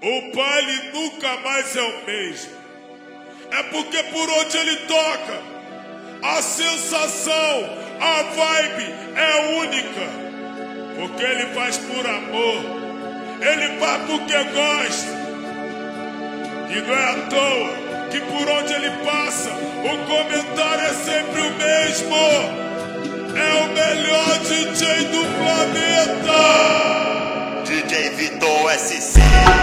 o baile nunca mais é o mesmo. É porque por onde ele toca, a sensação, a vibe é única. Porque ele faz por amor, ele faz porque gosta. E não é à toa que por onde ele passa, o comentário é sempre o mesmo. É o melhor DJ do planeta. DJ Vitor SC.